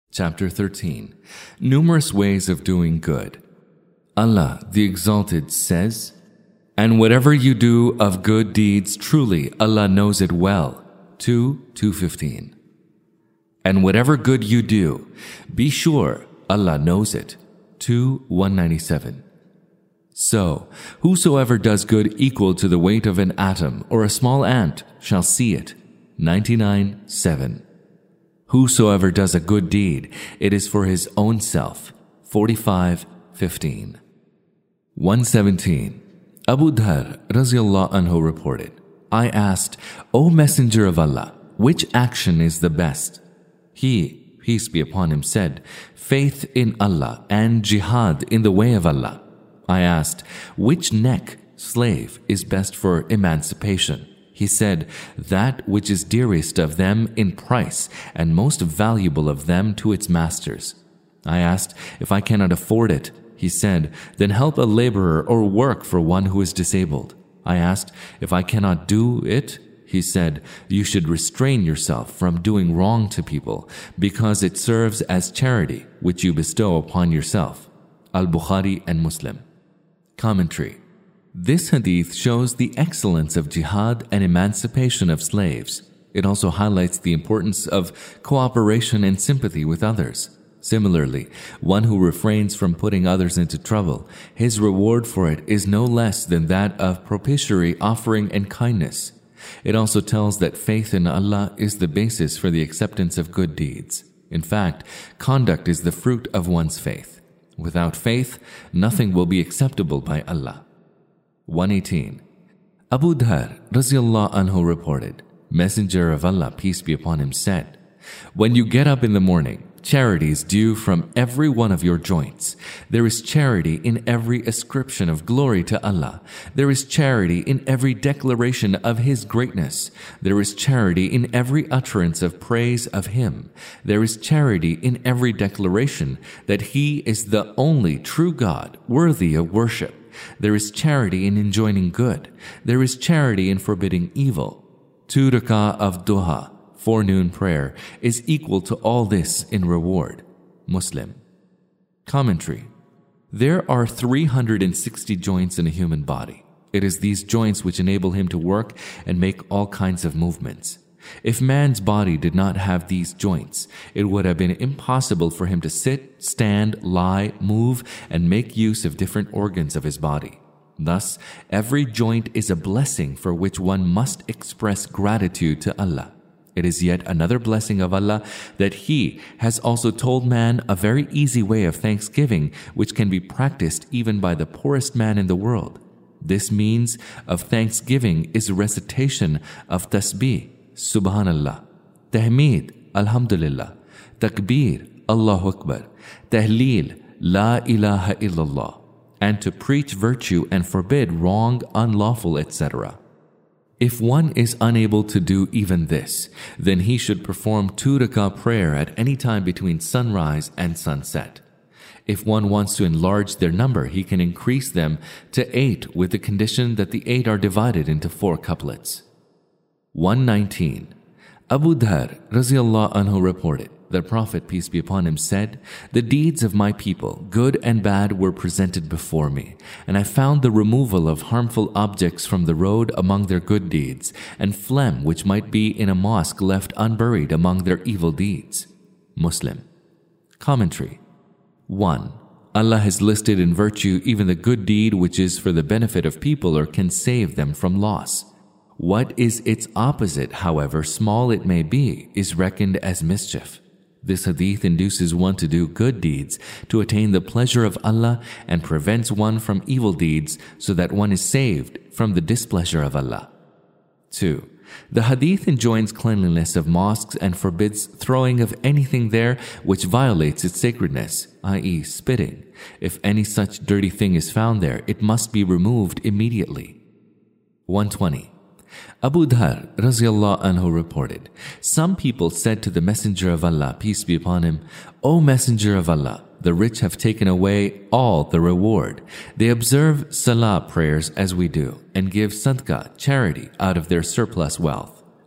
Chapter 13. Numerous ways of doing good. Allah the Exalted says, "And whatever you do of good deeds, truly Allah knows it well." 2:215. And whatever good you do, be sure Allah knows it. 2:197. So, whosoever does good equal to the weight of an atom or a small ant shall see it. 99:7. Whosoever does a good deed, it is for his own self. 45:15. 117. Abu Dhar Raziyallahu Anhu reported, I asked, O Messenger of Allah, which action is the best? He, peace be upon him, said, faith in Allah and jihad in the way of Allah. I asked, which neck, slave, is best for emancipation? He said, that which is dearest of them in price and most valuable of them to its masters. I asked, if I cannot afford it, he said, then help a laborer or work for one who is disabled. I asked, if I cannot do it, he said, you should restrain yourself from doing wrong to people because it serves as charity which you bestow upon yourself. Al-Bukhari and Muslim. Commentary. This hadith shows the excellence of jihad and emancipation of slaves. It also highlights the importance of cooperation and sympathy with others. Similarly, one who refrains from putting others into trouble, his reward for it is no less than that of propitiatory offering and kindness. It also tells that faith in Allah is the basis for the acceptance of good deeds. In fact, conduct is the fruit of one's faith. Without faith, nothing will be acceptable by Allah. 118. Abu Dhar Raziyallahu Anhu reported, Messenger of Allah, peace be upon him, said, when you get up in the morning, charity is due from every one of your joints. There is charity in every ascription of glory to Allah. There is charity in every declaration of His greatness. There is charity in every utterance of praise of Him. There is charity in every declaration that He is the only true God worthy of worship. There is charity in enjoining good. There is charity in forbidding evil. 2 rak'ah of duha, forenoon prayer, is equal to all this in reward. Muslim. Commentary. There are 360 joints in a human body. It is these joints which enable him to work and make all kinds of movements. If man's body did not have these joints, it would have been impossible for him to sit, stand, lie, move, and make use of different organs of his body. Thus, every joint is a blessing for which one must express gratitude to Allah. It is yet another blessing of Allah that He has also told man a very easy way of thanksgiving which can be practiced even by the poorest man in the world. This means of thanksgiving is recitation of tasbih, Subhanallah, Tahmeed, Alhamdulillah, Takbir, Allahu Akbar, Tahleel, La ilaha illallah, and to preach virtue and forbid wrong, unlawful, etc. If one is unable to do even this, then he should perform 2 rak'ah prayer at any time between sunrise and sunset. If one wants to enlarge their number, he can increase them to 8 with the condition that the 8 are divided into 4 couplets. 119. Abu Dhar Raziyallahu Anhu reported, the Prophet, peace be upon him, said, the deeds of my people, good and bad, were presented before me, and I found the removal of harmful objects from the road among their good deeds, and phlegm which might be in a mosque left unburied among their evil deeds. Muslim. Commentary. 1. Allah has listed in virtue even the good deed which is for the benefit of people or can save them from loss. What is its opposite, however small it may be, is reckoned as mischief. This hadith induces one to do good deeds to attain the pleasure of Allah and prevents one from evil deeds so that one is saved from the displeasure of Allah. 2. The hadith enjoins cleanliness of mosques and forbids throwing of anything there which violates its sacredness, i.e. spitting. If any such dirty thing is found there, it must be removed immediately. 120. Abu Dhar Raziyallahu Anhu reported, some people said to the Messenger of Allah, peace be upon him, O Messenger of Allah, the rich have taken away all the reward. They observe salah prayers as we do, and give sadaqah, charity, out of their surplus wealth.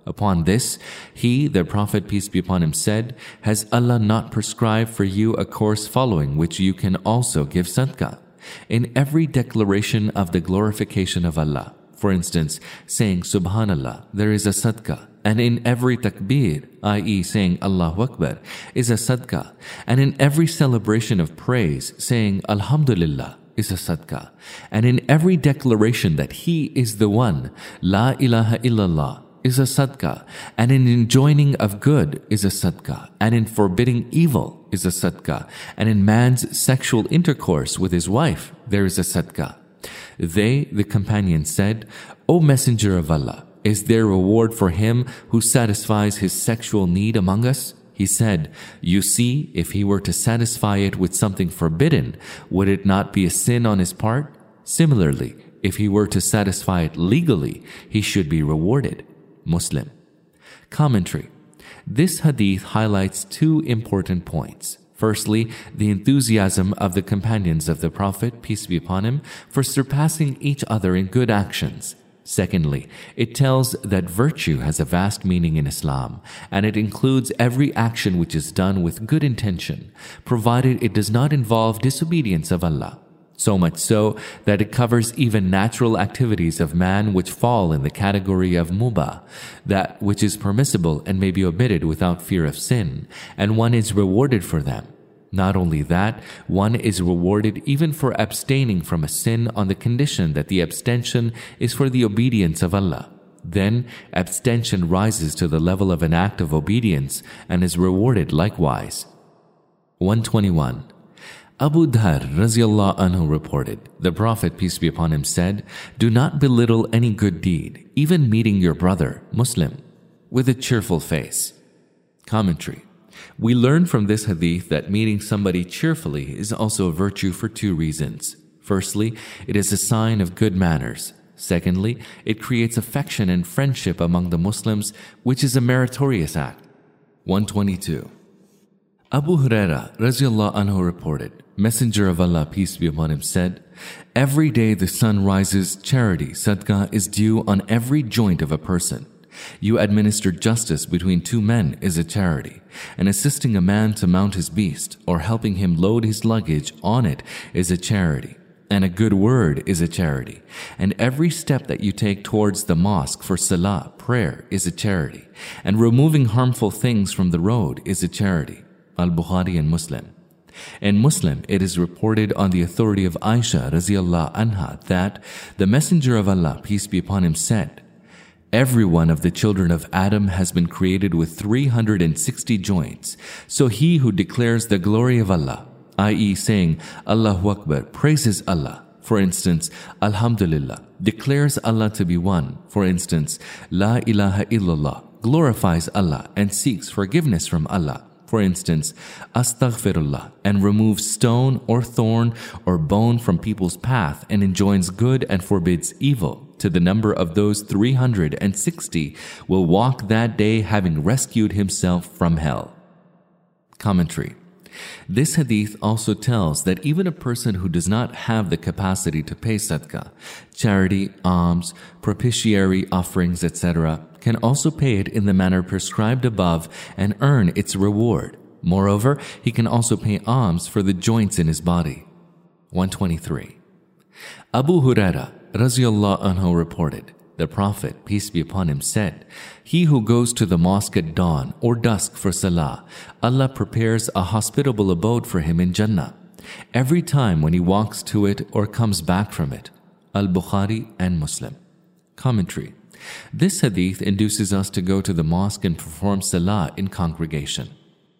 Upon this, he, the Prophet, peace be upon him, said, Has Allah not prescribed for you a course following which you can also give sadaqah? In every declaration of the glorification of Allah, for instance, saying Subhanallah, there is a sadaqah. And in every takbir, i.e. saying Allahu Akbar, is a sadaqah. And in every celebration of praise, saying Alhamdulillah, is a sadaqah. And in every declaration that He is the one, La ilaha illallah, is a sadaqah. And in enjoining of good is a sadaqah. And in forbidding evil is a sadaqah. And in man's sexual intercourse with his wife, there is a sadaqah. They, the companions, said, O Messenger of Allah, is there reward for him who satisfies his sexual need among us? He said, You see, if he were to satisfy it with something forbidden, would it not be a sin on his part? Similarly, if he were to satisfy it legally, he should be rewarded. Muslim. Commentary. This hadith highlights two important points. Firstly, the enthusiasm of the companions of the Prophet, peace be upon him, for surpassing each other in good actions. Secondly, it tells that virtue has a vast meaning in Islam, and it includes every action which is done with good intention, provided it does not involve disobedience of Allah. So much so that it covers even natural activities of man which fall in the category of mubah, that which is permissible and may be omitted without fear of sin, and one is rewarded for them. Not only that, one is rewarded even for abstaining from a sin on the condition that the abstention is for the obedience of Allah. Then abstention rises to the level of an act of obedience and is rewarded likewise. 121. Abu Dharr Raziyallahu Anhu reported, the Prophet, peace be upon him, said, Do not belittle any good deed, even meeting your brother, Muslim, with a cheerful face. Commentary. We learn from this hadith that meeting somebody cheerfully is also a virtue for two reasons. Firstly, it is a sign of good manners. Secondly, it creates affection and friendship among the Muslims, which is a meritorious act. 122. Abu Huraira Raziyallahu Anhu reported, Messenger of Allah, peace be upon him, said, Every day the sun rises, charity, sadaqah, is due on every joint of a person. You administer justice between two men is a charity, and assisting a man to mount his beast or helping him load his luggage on it is a charity, and a good word is a charity, and every step that you take towards the mosque for salah, prayer, is a charity, and removing harmful things from the road is a charity. Al-Bukhari and Muslim. In Muslim, it is reported on the authority of Aisha Raziyallahu Anha that the Messenger of Allah, peace be upon him, said, Every one of the children of Adam has been created with 360 joints. So he who declares the glory of Allah, i.e. saying Allahu Akbar, praises Allah, for instance, Alhamdulillah, declares Allah to be one, for instance, La ilaha illallah, glorifies Allah and seeks forgiveness from Allah, for instance, Astaghfirullah, and removes stone or thorn or bone from people's path and enjoins good and forbids evil, to the number of those 360 will walk that day having rescued himself from hell. Commentary. This hadith also tells that even a person who does not have the capacity to pay sadaqah, charity, alms, propitiatory offerings, etc., can also pay it in the manner prescribed above and earn its reward. Moreover, he can also pay alms for the joints in his body. 123. Abu Huraira Raziyallahu Anhu reported, the Prophet, peace be upon him, said, He who goes to the mosque at dawn or dusk for salah, Allah prepares a hospitable abode for him in Jannah, every time when he walks to it or comes back from it. Al-Bukhari and Muslim. Commentary. This hadith induces us to go to the mosque and perform salah in congregation.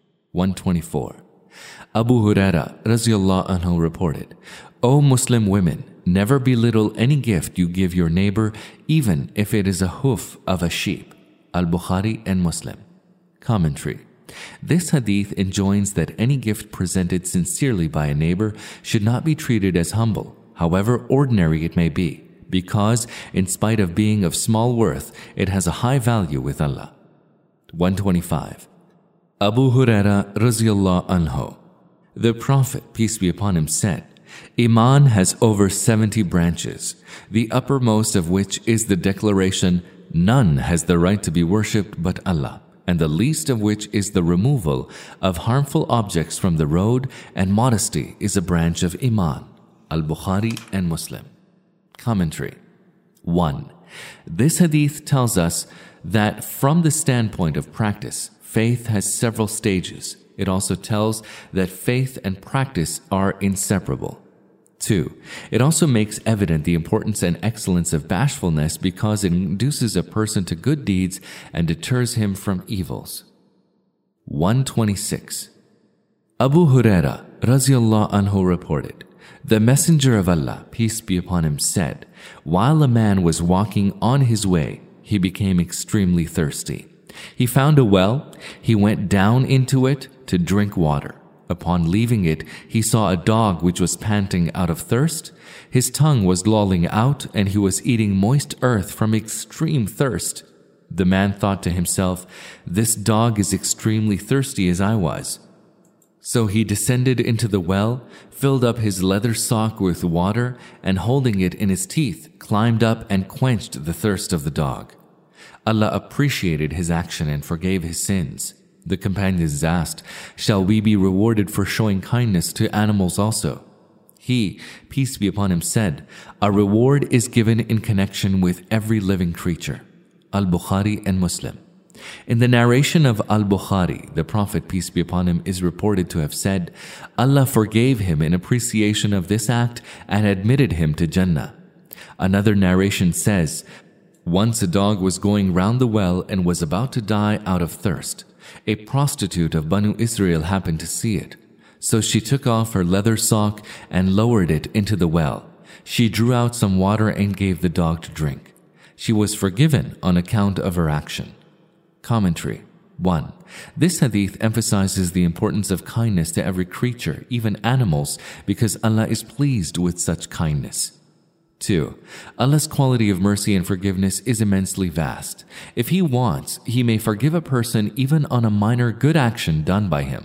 124. Abu Huraira Raziyallahu Anhu reported, O Muslim women, never belittle any gift you give your neighbor, even if it is a hoof of a sheep. Al-Bukhari and Muslim. Commentary. This hadith enjoins that any gift presented sincerely by a neighbor should not be treated as humble, however ordinary it may be, because, in spite of being of small worth, it has a high value with Allah. 125. Abu Huraira Raziyallahu Anhu. The Prophet, peace be upon him, said, Iman has over 70 branches, the uppermost of which is the declaration, "None has the right to be worshipped but Allah," and the least of which is the removal of harmful objects from the road, and modesty is a branch of Iman. Al-Bukhari and Muslim. Commentary. 1. This hadith tells us that from the standpoint of practice, faith has several stages. It also tells that faith and practice are inseparable. 2. It also makes evident the importance and excellence of bashfulness because it induces a person to good deeds and deters him from evils. 126. Abu Huraira Raziyallahu Anhu reported, "The Messenger of Allah, peace be upon him, said, while a man was walking on his way, he became extremely thirsty. He found a well, he went down into it to drink water. Upon leaving it, he saw a dog which was panting out of thirst. His tongue was lolling out, and he was eating moist earth from extreme thirst. The man thought to himself, 'This dog is extremely thirsty as I was.' So he descended into the well, filled up his leather sock with water, and holding it in his teeth, climbed up and quenched the thirst of the dog. Allah appreciated his action and forgave his sins. The companions asked, 'Shall we be rewarded for showing kindness to animals also?' He, peace be upon him, said, 'A reward is given in connection with every living creature.' Al-Bukhari and Muslim. In the narration of Al-Bukhari, the Prophet, peace be upon him, is reported to have said, 'Allah forgave him in appreciation of this act and admitted him to Jannah.' Another narration says, 'Once a dog was going round the well and was about to die out of thirst. A prostitute of Banu Israel happened to see it. So she took off her leather sock and lowered it into the well. She drew out some water and gave the dog to drink. She was forgiven on account of her action." Commentary. 1. This hadith emphasizes the importance of kindness to every creature, even animals, because Allah is pleased with such kindness. 2. Allah's quality of mercy and forgiveness is immensely vast. If He wants, He may forgive a person even on a minor good action done by him.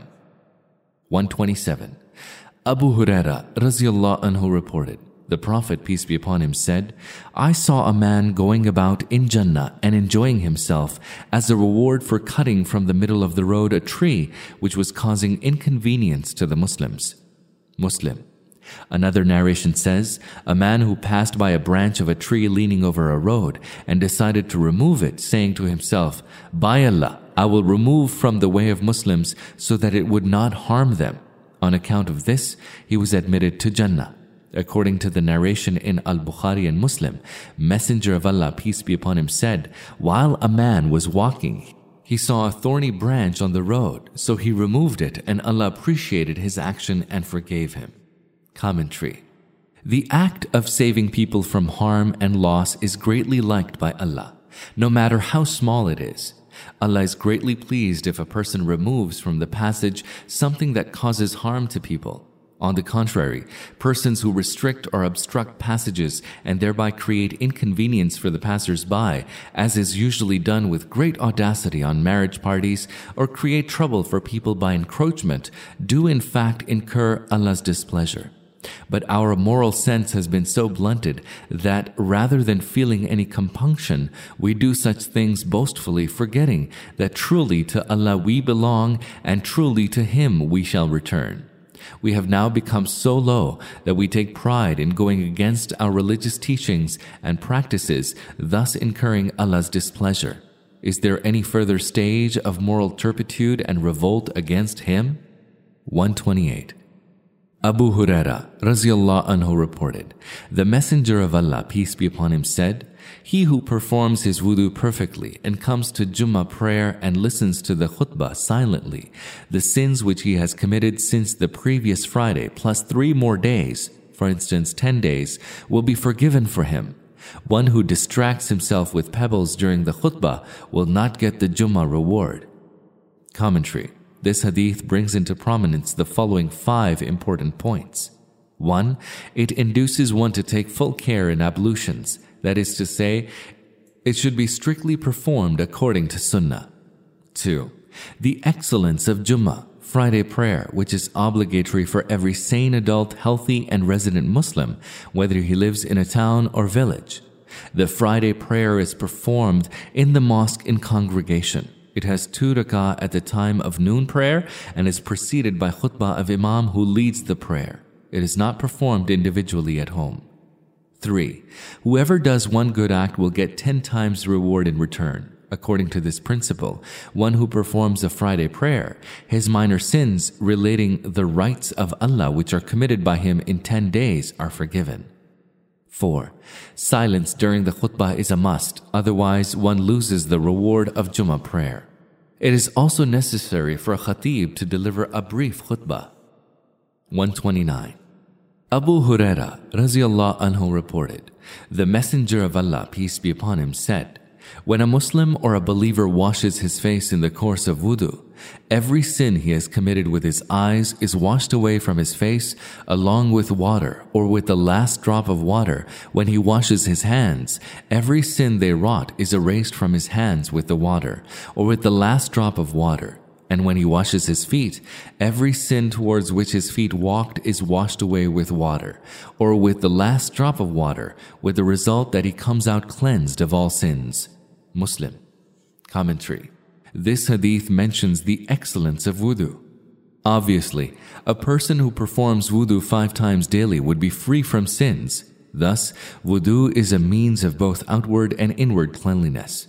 127. Abu Huraira Raziyallahu Anhu reported, the Prophet, peace be upon him, said, "I saw a man going about in Jannah and enjoying himself as a reward for cutting from the middle of the road a tree which was causing inconvenience to the Muslims." Muslim. Another narration says, "A man who passed by a branch of a tree leaning over a road and decided to remove it, saying to himself, 'By Allah, I will remove from the way of Muslims so that it would not harm them.' On account of this, he was admitted to Jannah." According to the narration in Al-Bukhari and Muslim, Messenger of Allah, peace be upon him, said, "While a man was walking, he saw a thorny branch on the road, so he removed it, and Allah appreciated his action and forgave him." Commentary. The act of saving people from harm and loss is greatly liked by Allah, no matter how small it is. Allah is greatly pleased if a person removes from the passage something that causes harm to people. On the contrary, persons who restrict or obstruct passages and thereby create inconvenience for the passers-by, as is usually done with great audacity on marriage parties, or create trouble for people by encroachment, do in fact incur Allah's displeasure. But our moral sense has been so blunted that rather than feeling any compunction, we do such things boastfully, forgetting that truly to Allah we belong and truly to Him we shall return. We have now become so low that we take pride in going against our religious teachings and practices, thus incurring Allah's displeasure. Is there any further stage of moral turpitude and revolt against Him? 128. Abu Huraira Raziyallahu Anhu reported, the Messenger of Allah, peace be upon him, said, "He who performs his wudu perfectly and comes to Jummah prayer and listens to the khutbah silently, the sins which he has committed since the previous Friday plus 3 more days, for instance 10 days, will be forgiven for him. One who distracts himself with pebbles during the khutbah will not get the Jummah reward." Commentary. This hadith brings into prominence the following 5 important points. 1. It induces one to take full care in ablutions. That is to say, it should be strictly performed according to Sunnah. 2. The excellence of Jummah. Friday prayer, which is obligatory for every sane adult, healthy, and resident Muslim, whether he lives in a town or village. The Friday prayer is performed in the mosque in congregation. It has 2 rak'ah at the time of noon prayer and is preceded by khutbah of Imam who leads the prayer. It is not performed individually at home. 3. Whoever does one good act will get 10 times reward in return. According to this principle, one who performs a Friday prayer, his minor sins relating the rights of Allah which are committed by him in 10 days are forgiven. 4. Silence during the khutbah is a must, otherwise one loses the reward of Jummah prayer. It is also necessary for a khatib to deliver a brief khutbah. 129. Abu Huraira radhiyallahu anhu reported, the Messenger of Allah, peace be upon him, said, when a Muslim or a believer washes his face in the course of wudu, every sin he has committed with his eyes is washed away from his face along with water, or with the last drop of water. When he washes his hands, every sin they wrought is erased from his hands with the water, or with the last drop of water. And when he washes his feet, every sin towards which his feet walked is washed away with water, or with the last drop of water, with the result that he comes out cleansed of all sins. Muslim. Commentary. This hadith mentions the excellence of wudu. Obviously, a person who performs wudu 5 times daily would be free from sins. Thus, wudu is a means of both outward and inward cleanliness.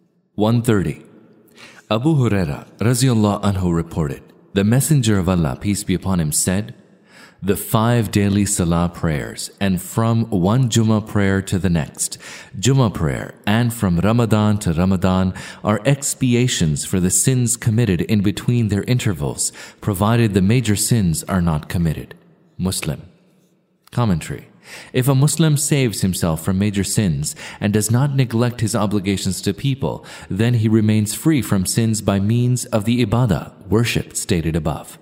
130. Abu Huraira radhiyallahu anhu reported, the Messenger of Allah, peace be upon him, said, the 5 daily salah prayers, and from one Jummah prayer to the next, Jummah prayer, and from Ramadan to Ramadan are expiations for the sins committed in between their intervals, provided the major sins are not committed. Muslim. Commentary. If a Muslim saves himself from major sins and does not neglect his obligations to people, then he remains free from sins by means of the ibadah, worship stated above.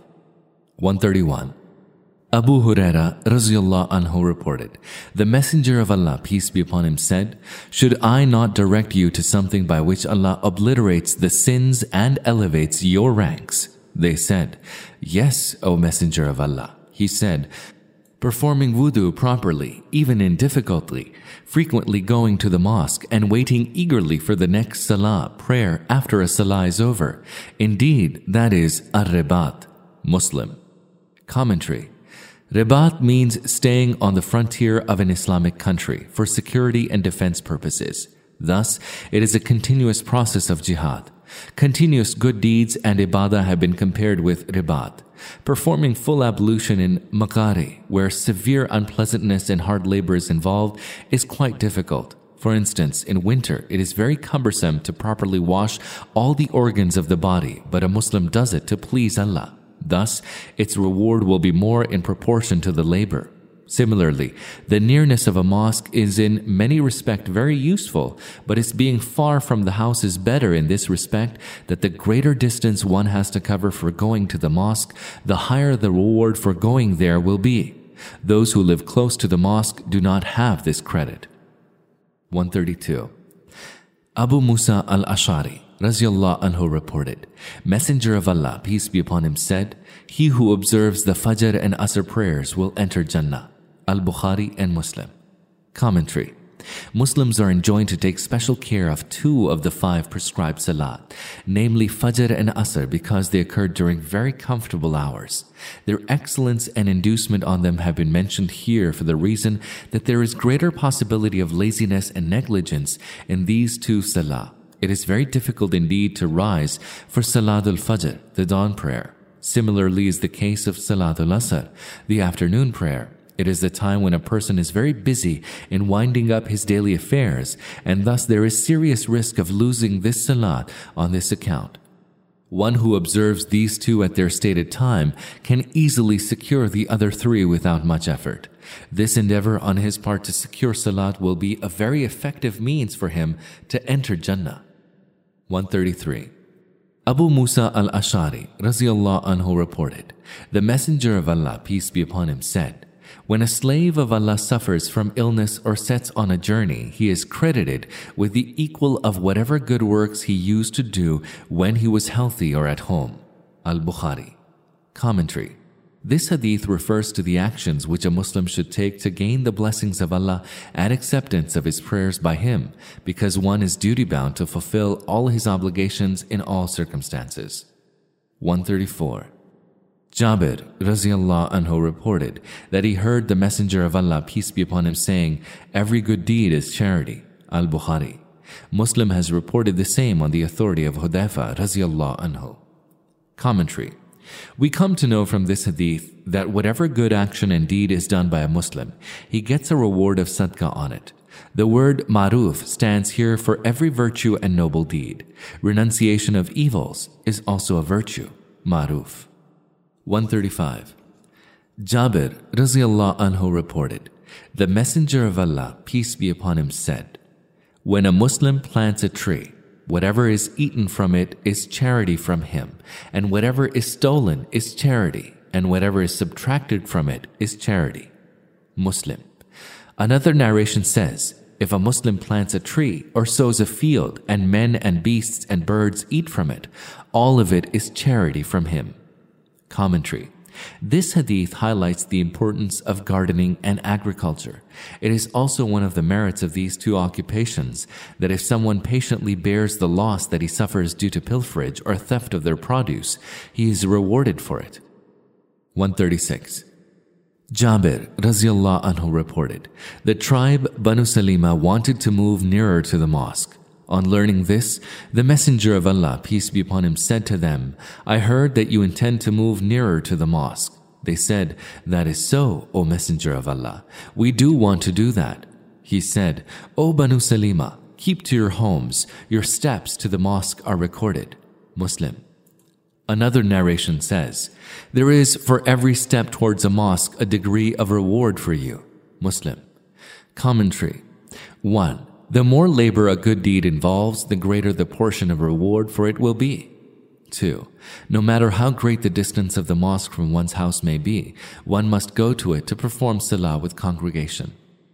131. Abu Huraira radhiyallahu anhu reported, the Messenger of Allah, peace be upon him, said, should I not direct you to something by which Allah obliterates the sins and elevates your ranks? They said, yes, O Messenger of Allah. He said, performing wudu properly, even in difficulty, frequently going to the mosque and waiting eagerly for the next salah, prayer after a salah is over. Indeed, that is ar-ribat. Muslim. Commentary. Ribat means staying on the frontier of an Islamic country for security and defense purposes. Thus, it is a continuous process of jihad. Continuous good deeds and ibadah have been compared with ribat. Performing full ablution in Makari, where severe unpleasantness and hard labor is involved, is quite difficult. For instance, in winter, it is very cumbersome to properly wash all the organs of the body, but a Muslim does it to please Allah. Thus, its reward will be more in proportion to the labor. Similarly, the nearness of a mosque is in many respects very useful, but its being far from the house is better in this respect that the greater distance one has to cover for going to the mosque, the higher the reward for going there will be. Those who live close to the mosque do not have this credit. 132. Abu Musa al-Ash'ari radhiyallahu anhu reported, Messenger of Allah, peace be upon him, said, he who observes the Fajr and Asr prayers will enter Jannah. Al-Bukhari and Muslim. Commentary. Muslims are enjoined to take special care of 2 of the 5 prescribed salat, namely Fajr and Asr, because they occur during very comfortable hours. Their excellence and inducement on them have been mentioned here for the reason that there is greater possibility of laziness and negligence in these 2 salah. It is very difficult indeed to rise for Salatul Fajr, the dawn prayer. Similarly is the case of Salatul Asr, the afternoon prayer. It is the time when a person is very busy in winding up his daily affairs, and thus there is serious risk of losing this salat on this account. One who observes these 2 at their stated time can easily secure the other 3 without much effort. This endeavor on his part to secure salat will be a very effective means for him to enter Jannah. 133. Abu Musa al-Ash'ari radhiyallahu anhu reported, the Messenger of Allah, peace be upon him, said, when a slave of Allah suffers from illness or sets on a journey, he is credited with the equal of whatever good works he used to do when he was healthy or at home. Al-Bukhari. Commentary. This hadith refers to the actions which a Muslim should take to gain the blessings of Allah and acceptance of his prayers by Him, because one is duty-bound to fulfill all his obligations in all circumstances. 134. Jabir Raziyallahu Anhu reported that he heard the Messenger of Allah, peace be upon him, saying, "Every good deed is charity." Al-Bukhari. Muslim has reported the same on the authority of Hudayfa Raziyallahu Anhu. Commentary. We come to know from this hadith that whatever good action and deed is done by a Muslim, he gets a reward of sadaqah on it. The word maruf stands here for every virtue and noble deed. Renunciation of evils is also a virtue, maruf. 135. Jabir Raziyallahu Anhu reported, the Messenger of Allah, peace be upon him, said, "When a Muslim plants a tree, whatever is eaten from it is charity from him, and whatever is stolen is charity, and whatever is subtracted from it is charity." Muslim. Another narration says, if a Muslim plants a tree or sows a field, and men and beasts and birds eat from it, all of it is charity from him. Commentary. This hadith highlights the importance of gardening and agriculture. It is also one of the merits of these two occupations that if someone patiently bears the loss that he suffers due to pilferage or theft of their produce, he is rewarded for it. 136. Jabir Raziyallahu Anhu reported, the tribe Banu Salima wanted to move nearer to the mosque. On learning this, the Messenger of Allah, peace be upon him, said to them, "I heard that you intend to move nearer to the mosque." They said, "That is so, O Messenger of Allah. We do want to do that." He said, "O Banu Salima, keep to your homes. Your steps to the mosque are recorded." Muslim. Another narration says, "There is for every step towards a mosque a degree of reward for you." Muslim. Commentary. 1. The more labor a good deed involves, the greater the portion of reward for it will be. 2. No matter how great the distance of the mosque from one's house may be, one must go to it to perform salah with congregation.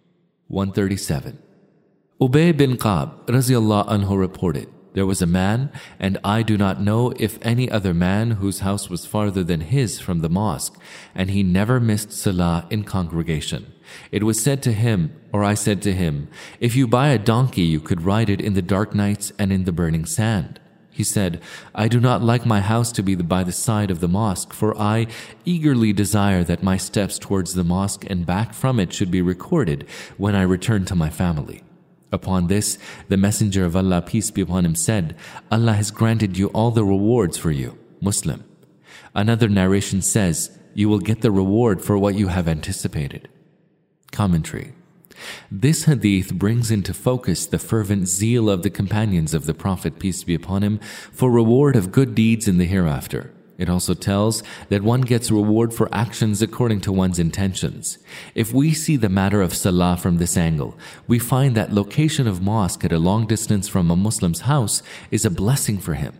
137. Ubay bin Qab Raziyallahu Anhu reported, there was a man, and I do not know if any other man whose house was farther than his from the mosque, and he never missed salah in congregation. It was said to him, or I said to him, if you buy a donkey, you could ride it in the dark nights and in the burning sand. He said, I do not like my house to be by the side of the mosque, for I eagerly desire that my steps towards the mosque and back from it should be recorded when I return to my family. Upon this, the Messenger of Allah, peace be upon him, said, Allah has granted you all the rewards for you. Muslim. Another narration says, you will get the reward for what you have anticipated. Commentary. This hadith brings into focus the fervent zeal of the companions of the Prophet, peace be upon him, for reward of good deeds in the hereafter. It also tells that one gets reward for actions according to one's intentions. If we see the matter of salah from this angle, we find that location of mosque at a long distance from a Muslim's house is a blessing for him.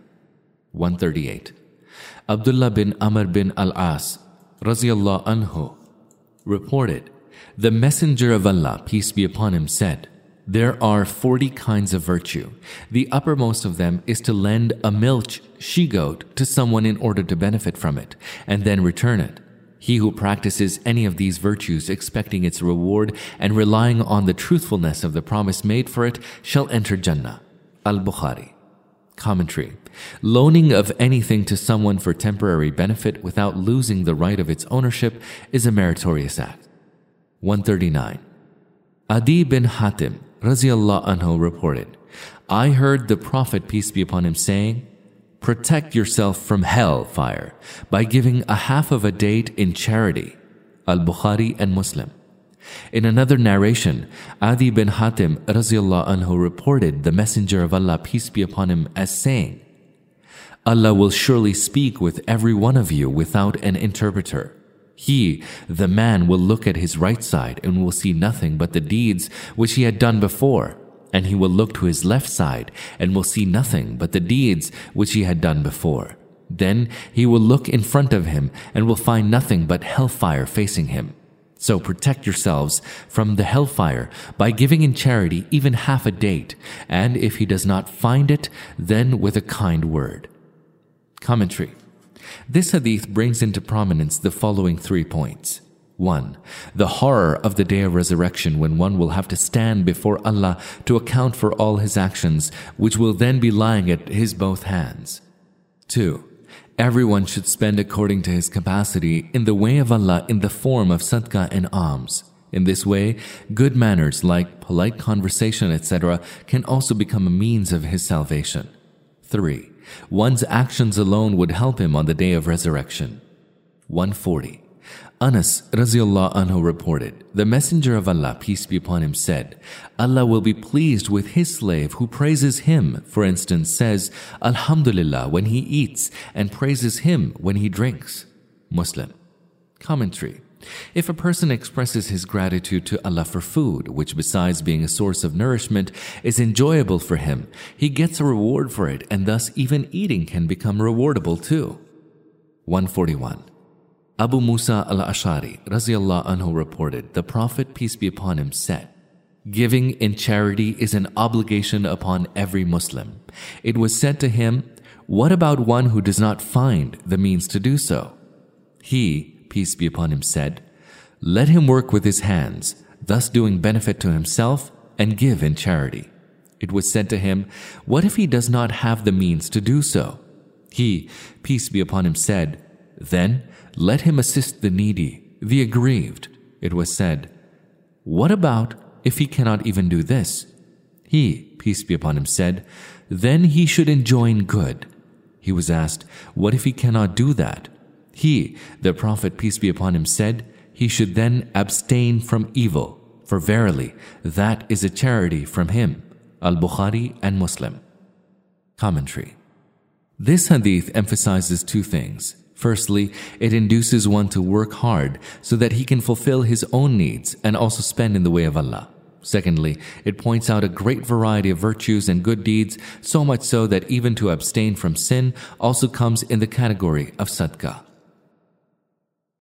138. Abdullah bin Amr bin al-As, Raziyallahu Anhu, reported, the Messenger of Allah, peace be upon him, said, there are 40 kinds of virtue. The uppermost of them is to lend a milch she-goat to someone in order to benefit from it, and then return it. He who practices any of these virtues expecting its reward and relying on the truthfulness of the promise made for it shall enter Jannah. Al-Bukhari. Commentary. Loaning of anything to someone for temporary benefit without losing the right of its ownership is a meritorious act. 139. Adi bin Hatim Raziyallahu Anhu reported, I heard the Prophet, peace be upon him, saying, protect yourself from hell fire by giving a half of a date in charity. Al-Bukhari and Muslim. In another narration, Adi bin Hatim Raziyallahu Anhu reported the Messenger of Allah, peace be upon him, as saying, Allah will surely speak with every one of you without an interpreter. He, the man, will look at his right side and will see nothing but the deeds which he had done before, and he will look to his left side and will see nothing but the deeds which he had done before. Then he will look in front of him and will find nothing but hellfire facing him. So protect yourselves from the hellfire by giving in charity even half a date, and if he does not find it, then with a kind word. Commentary. This hadith brings into prominence the following 3 points. 1. The horror of the day of resurrection, when one will have to stand before Allah to account for all his actions, which will then be lying at his both hands. 2. Everyone should spend according to his capacity in the way of Allah in the form of sadaqah and alms. In this way, good manners like polite conversation, etc., can also become a means of his salvation. 3. One's actions alone would help him on the day of resurrection. 140. Anas radiallahu anhu reported, the Messenger of Allah, peace be upon him, said, Allah will be pleased with his slave who praises him, for instance, says, Alhamdulillah when he eats, and praises him when he drinks. Muslim. Commentary. If a person expresses his gratitude to Allah for food, which besides being a source of nourishment, is enjoyable for him, he gets a reward for it, and thus even eating can become rewardable too. 141. Abu Musa al-Ash'ari radiallahu anhu reported, the Prophet, peace be upon him, said, giving in charity is an obligation upon every Muslim. It was said to him, what about one who does not find the means to do so? He, peace be upon him, said, let him work with his hands, thus doing benefit to himself, and give in charity. It was said to him, what if he does not have the means to do so? He, peace be upon him, said, then let him assist the needy, the aggrieved. It was said, what about if he cannot even do this? He, peace be upon him, said, then he should enjoin good. He was asked, what if he cannot do that? He, the Prophet, peace be upon him, said, he should then abstain from evil, for verily that is a charity from him. Al-Bukhari and Muslim. Commentary. This hadith emphasizes 2 things. Firstly, it induces one to work hard so that he can fulfill his own needs and also spend in the way of Allah. Secondly, it points out a great variety of virtues and good deeds, so much so that even to abstain from sin also comes in the category of sadaqah.